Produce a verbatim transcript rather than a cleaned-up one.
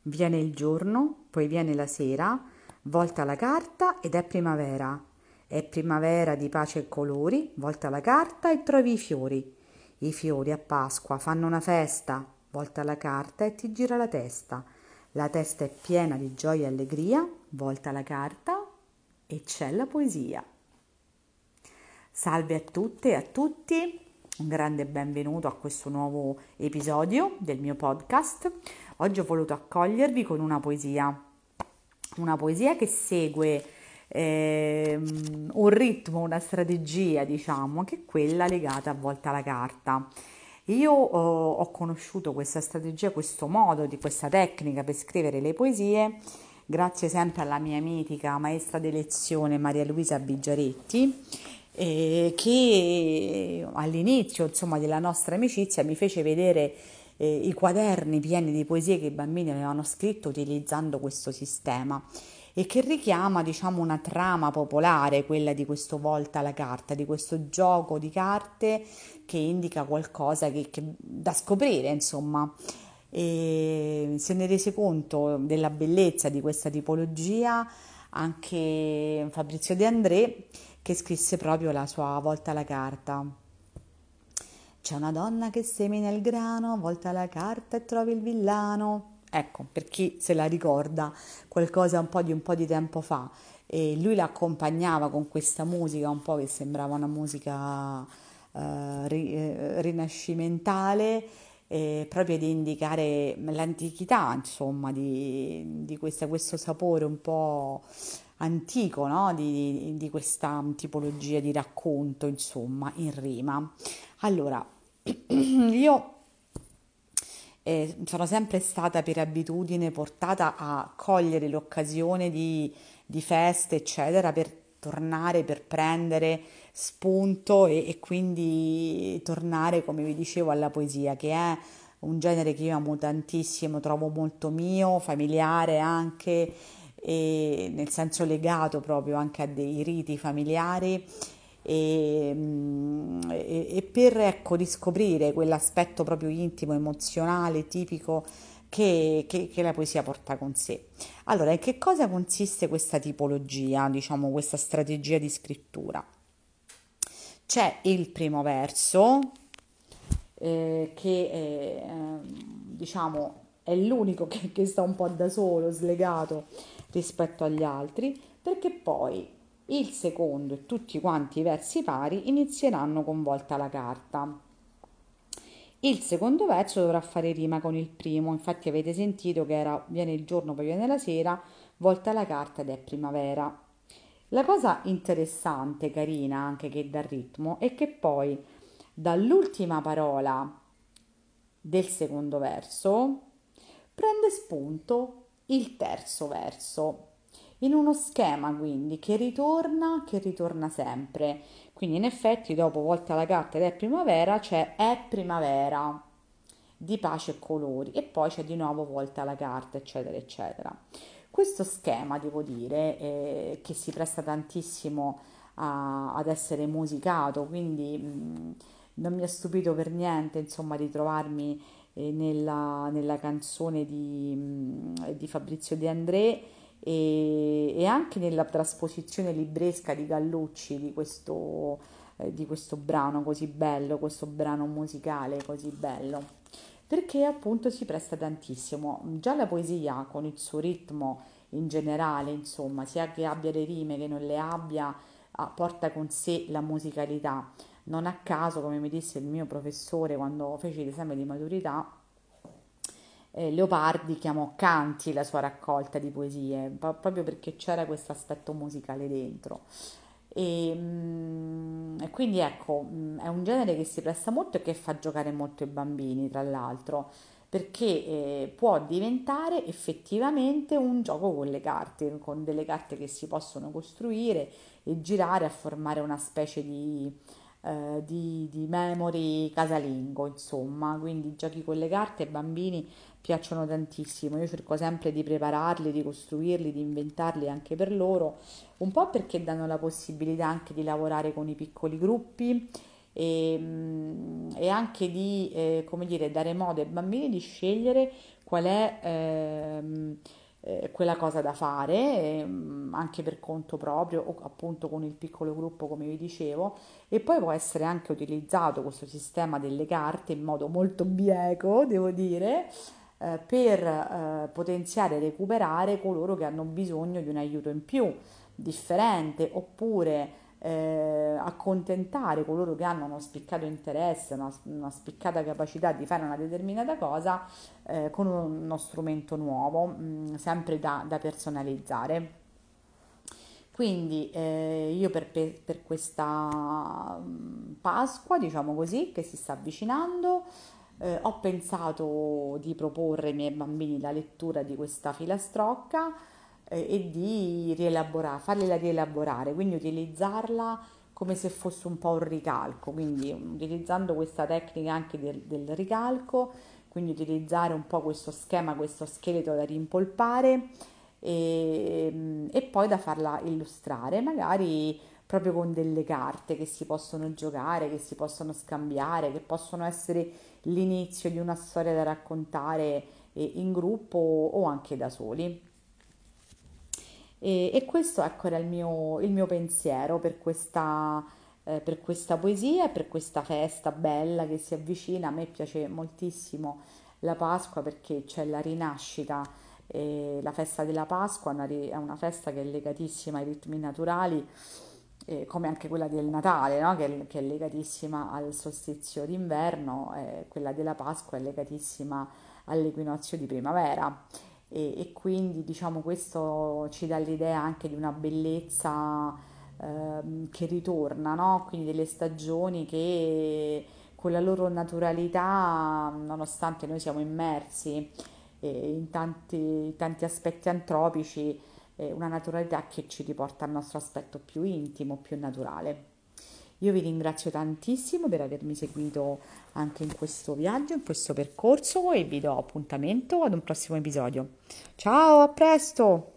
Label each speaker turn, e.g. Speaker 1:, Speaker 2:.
Speaker 1: Viene il giorno, poi viene la sera, volta la carta ed è primavera. È primavera di pace e colori, volta la carta e trovi i fiori. I fiori a Pasqua fanno una festa, volta la carta e ti gira la testa. La testa è piena di gioia e allegria, volta la carta e c'è la poesia. Salve a tutte e a tutti, un grande benvenuto a questo nuovo episodio del mio podcast. Oggi ho voluto accogliervi con una poesia, una poesia che segue ehm, un ritmo, una strategia, diciamo, che è quella legata a volta alla carta. Io ho, ho conosciuto questa strategia, questo modo, di questa tecnica per scrivere le poesie, grazie sempre alla mia mitica maestra di lezione Maria Luisa Bigiaretti, eh, che all'inizio, insomma, della nostra amicizia mi fece vedere eh, i quaderni pieni di poesie che i bambini avevano scritto utilizzando questo sistema e che richiama, diciamo, una trama popolare, quella di questo volta alla carta, di questo gioco di carte che indica qualcosa che, che da scoprire, insomma. E se ne rese conto della bellezza di questa tipologia anche Fabrizio De André, che scrisse proprio la sua volta alla carta. C'è una donna che semina il grano, volta la carta e trovi il villano. Ecco, per chi se la ricorda, qualcosa un po' di un po' di tempo fa. E lui la accompagnava con questa musica un po' che sembrava una musica eh, ri- eh, rinascimentale, eh, proprio di indicare l'antichità, insomma, di, di questa- questo sapore un po' antico, no? Di, di questa tipologia di racconto, insomma, in rima. Allora, io eh, sono sempre stata per abitudine portata a cogliere l'occasione di, di feste, eccetera, per tornare, per prendere spunto e, e quindi tornare, come vi dicevo, alla poesia, che è un genere che io amo tantissimo, trovo molto mio, familiare anche, e nel senso legato proprio anche a dei riti familiari e, mm, e- e per ecco, riscoprire quell'aspetto proprio intimo, emozionale, tipico che, che- che la poesia porta con sé. Allora, in che cosa consiste questa tipologia, diciamo, questa strategia di scrittura? C'è il primo verso, eh, che è, ehm, diciamo, è l'unico che, che sta un po' da solo, slegato rispetto agli altri, perché poi il secondo e tutti quanti i versi pari inizieranno con volta alla carta. Il secondo verso dovrà fare rima con il primo, infatti avete sentito che era viene il giorno, poi viene la sera, volta la carta ed è primavera. La cosa interessante, carina anche che dà ritmo, è che poi dall'ultima parola del secondo verso prende spunto il terzo verso in uno schema quindi che ritorna, che ritorna sempre. Quindi in effetti dopo volta la carta ed è primavera c'è è primavera di pace e colori e poi c'è di nuovo volta la carta eccetera eccetera. Questo schema devo dire eh, che si presta tantissimo a- ad essere musicato, quindi mh, non mi ha stupito per niente insomma di trovarmi eh, nella, nella canzone di, mh, di Fabrizio De André e, e anche nella trasposizione libresca di Gallucci di questo, eh, di questo brano così bello, questo brano musicale così bello, perché appunto si presta tantissimo. Già la poesia con il suo ritmo in generale, insomma, sia che abbia le rime che non le abbia, ah, porta con sé la musicalità. Non a caso, come mi disse il mio professore quando feci l'esame di maturità, eh, Leopardi chiamò Canti la sua raccolta di poesie, po- proprio perché c'era questo aspetto musicale dentro. E, mm, e quindi ecco, mm, è un genere che si presta molto e che fa giocare molto i bambini, tra l'altro, perché eh, può diventare effettivamente un gioco con le carte, con delle carte che si possono costruire e girare a formare una specie di, eh, di, di memory casalingo, insomma, quindi giochi con le carte ai bambini piacciono tantissimo. Io cerco sempre di prepararli, di costruirli, di inventarli anche per loro, un po' perché danno la possibilità anche di lavorare con i piccoli gruppi e, mm, e anche di, eh, come dire, dare modo ai bambini di scegliere qual è ehm, eh, quella cosa da fare, ehm, anche per conto proprio o appunto con il piccolo gruppo, come vi dicevo, e poi può essere anche utilizzato questo sistema delle carte in modo molto bieco, devo dire, eh, per eh, potenziare e recuperare coloro che hanno bisogno di un aiuto in più, differente, oppure eh, accontentare coloro che hanno uno spiccato interesse, una, una spiccata capacità di fare una determinata cosa eh, con uno strumento nuovo, mh, sempre da, da personalizzare. Quindi eh, io per, pe- per questa mm, Pasqua, diciamo così, che si sta avvicinando, eh, ho pensato di proporre ai miei bambini la lettura di questa filastrocca eh, e di rielaborare, fargliela rielaborare, quindi utilizzarla come se fosse un po' un ricalco, quindi utilizzando questa tecnica anche del, del ricalco, quindi utilizzare un po' questo schema, questo scheletro da rimpolpare e, e poi da farla illustrare, magari proprio con delle carte che si possono giocare, che si possono scambiare, che possono essere l'inizio di una storia da raccontare eh, in gruppo o anche da soli. E, e questo ecco era il mio, il mio pensiero per questa, eh, per questa poesia e per questa festa bella che si avvicina. A me piace moltissimo la Pasqua perché c'è la rinascita, e la festa della Pasqua è una, ri- è una festa che è legatissima ai ritmi naturali, eh, come anche quella del Natale, no? Che, è che è legatissima al solstizio d'inverno, eh, quella della Pasqua è legatissima all'equinozio di primavera e, e quindi diciamo questo ci dà l'idea anche di una bellezza ehm, che ritorna, no? Quindi delle stagioni che con la loro naturalità, nonostante noi siamo immersi eh, in tanti, tanti aspetti antropici, eh, una naturalità che ci riporta al nostro aspetto più intimo, più naturale. Io vi ringrazio tantissimo per avermi seguito anche in questo viaggio, in questo percorso e vi do appuntamento ad un prossimo episodio. Ciao, a presto!